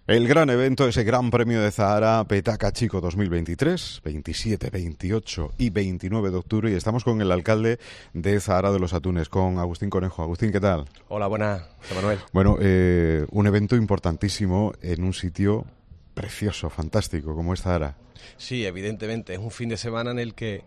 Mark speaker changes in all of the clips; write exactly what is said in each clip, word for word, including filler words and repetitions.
Speaker 1: El gran evento, ese gran premio de Zahara Petaca Chico dos mil veintitrés, veintisiete, veintiocho y veintinueve de octubre, y estamos con el alcalde de Zahara de los Atunes, con Agustín Conejo. Agustín, ¿qué tal?
Speaker 2: Hola, buenas, José Manuel.
Speaker 1: Bueno, eh, un evento importantísimo en un sitio precioso, fantástico, como es Zahara.
Speaker 2: Sí, evidentemente, es un fin de semana en el que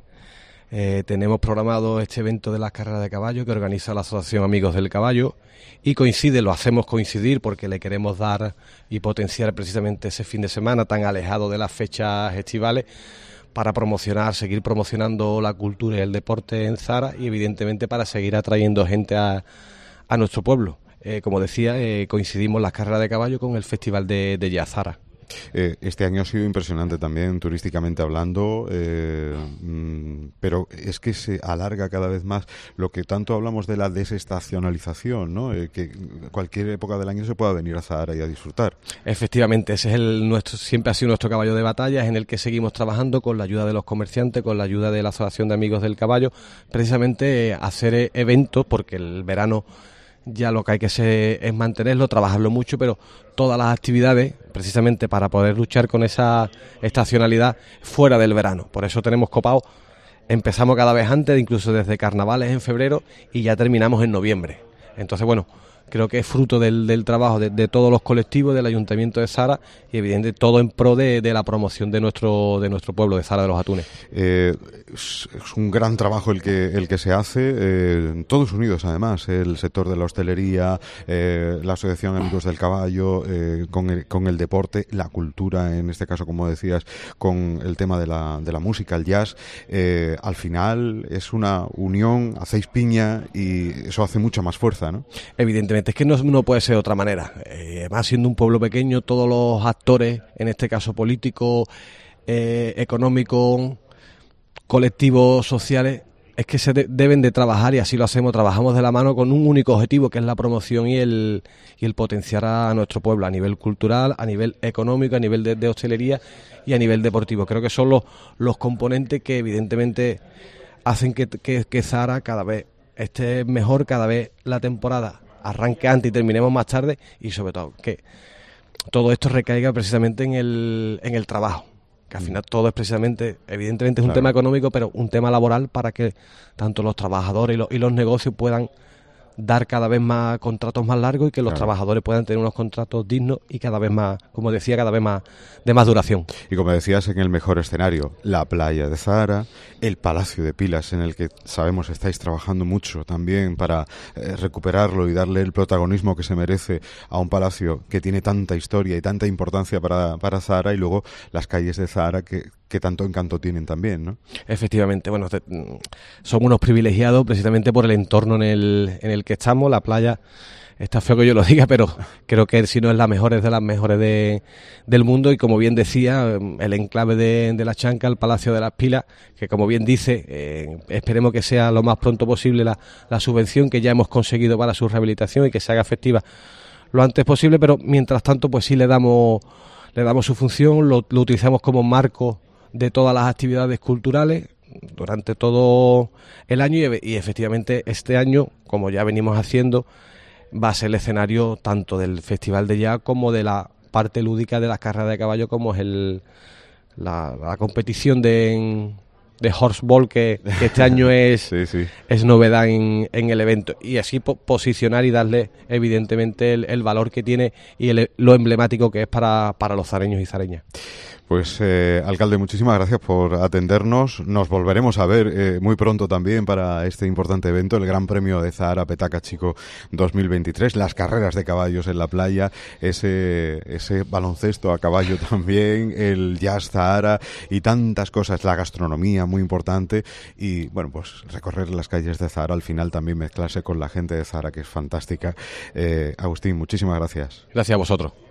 Speaker 2: eh, tenemos programado este evento de las carreras de caballo que organiza la Asociación Amigos del Caballo, y coincide, lo hacemos coincidir porque le queremos dar y potenciar precisamente ese fin de semana tan alejado de las fechas estivales para promocionar, seguir promocionando la cultura y el deporte en Zahara, y evidentemente para seguir atrayendo gente a, a nuestro pueblo. Eh, como decía, eh, coincidimos las carreras de caballo con el Festival de, de Jazz Zahara.
Speaker 1: Eh, este año ha sido impresionante también, turísticamente hablando, eh, mm, pero es que se alarga cada vez más lo que tanto hablamos de la desestacionalización, ¿no? Eh, que cualquier época del año se pueda venir a Zahara y a disfrutar.
Speaker 2: Efectivamente, ese es el nuestro, siempre ha sido nuestro caballo de batalla, en el que seguimos trabajando con la ayuda de los comerciantes, con la ayuda de la Asociación de Amigos del Caballo, precisamente eh, hacer eventos, porque el verano ya lo que hay que hacer es mantenerlo, trabajarlo mucho, pero todas las actividades precisamente para poder luchar con esa estacionalidad fuera del verano. Por eso tenemos copado, empezamos cada vez antes, incluso desde carnavales en febrero, y ya terminamos en noviembre. Entonces, bueno, creo que es fruto del, del trabajo de, de todos los colectivos del Ayuntamiento de Zahara, y evidentemente todo en pro de, de la promoción de nuestro de nuestro pueblo, de Zahara de los Atunes.
Speaker 1: Eh, es, es un gran trabajo el que el que se hace, eh, todos unidos además, el sector de la hostelería, eh, la Asociación Amigos del Caballo, eh, con, el, con el deporte, la cultura, en este caso, como decías, con el tema de la, de la música, el jazz. Eh, al final es una unión, hacéis piña y eso hace mucha más fuerza, ¿no?
Speaker 2: Evidentemente. Es que no, no puede ser de otra manera. Eh, además, siendo un pueblo pequeño, todos los actores, en este caso políticos, eh, económicos, colectivos, sociales, es que se de, deben de trabajar, y así lo hacemos. Trabajamos de la mano con un único objetivo, que es la promoción y el, y el potenciar a nuestro pueblo a nivel cultural, a nivel económico, a nivel de, de hostelería y a nivel deportivo. Creo que son los, los componentes que evidentemente hacen que, que, que Zahara cada vez esté mejor, cada vez la temporada arranque antes y terminemos más tarde, y sobre todo que todo esto recaiga precisamente en el, en el trabajo, que al final todo es precisamente, evidentemente es un
Speaker 1: Claro.
Speaker 2: tema económico, pero un tema laboral para que tanto los trabajadores y los, y los negocios puedan dar cada vez más contratos más largos, y que los
Speaker 1: Claro.
Speaker 2: trabajadores puedan tener unos contratos dignos y cada vez más, como decía, cada vez más de más duración.
Speaker 1: Y como decías, en el mejor escenario, la playa de Zahara, el Palacio de Pilas, en el que sabemos estáis trabajando mucho también para eh, recuperarlo y darle el protagonismo que se merece a un palacio que tiene tanta historia y tanta importancia para, para Zahara, y luego las calles de Zahara que, que tanto encanto tienen también, ¿no?
Speaker 2: Efectivamente, bueno, te, somos unos privilegiados precisamente por el entorno en el, en el que estamos. La playa, está feo que yo lo diga, pero creo que si no es la mejor, es de las mejores de, del mundo, y como bien decía, el enclave de, de la Chanca, el Palacio de las Pilas, que como bien dice, eh, esperemos que sea lo más pronto posible la, la subvención que ya hemos conseguido para su rehabilitación y que se haga efectiva lo antes posible, pero mientras tanto pues sí le damos, le damos su función, lo, lo utilizamos como marco de todas las actividades culturales durante todo el año, y, y efectivamente este año, como ya venimos haciendo, va a ser el escenario tanto del Festival de Jazz como de la parte lúdica de las carreras de caballo, como es el la, la competición de, de horseball, que, que este año es,
Speaker 1: Sí, sí.
Speaker 2: es novedad en, en el evento, y así po posicionar y darle evidentemente el, el valor que tiene y el, lo emblemático que es para, para los zareños y zareñas.
Speaker 1: Pues, eh, alcalde, muchísimas gracias por atendernos. Nos volveremos a ver eh, muy pronto también para este importante evento, el Gran Premio de Zahara Petaca Chico dos mil veintitrés, las carreras de caballos en la playa, ese, ese baloncesto a caballo también, el jazz Zahara y tantas cosas, la gastronomía muy importante, y bueno, pues recorrer las calles de Zahara, al final también mezclarse con la gente de Zahara, que es fantástica. Eh, Agustín, muchísimas gracias.
Speaker 2: Gracias a vosotros.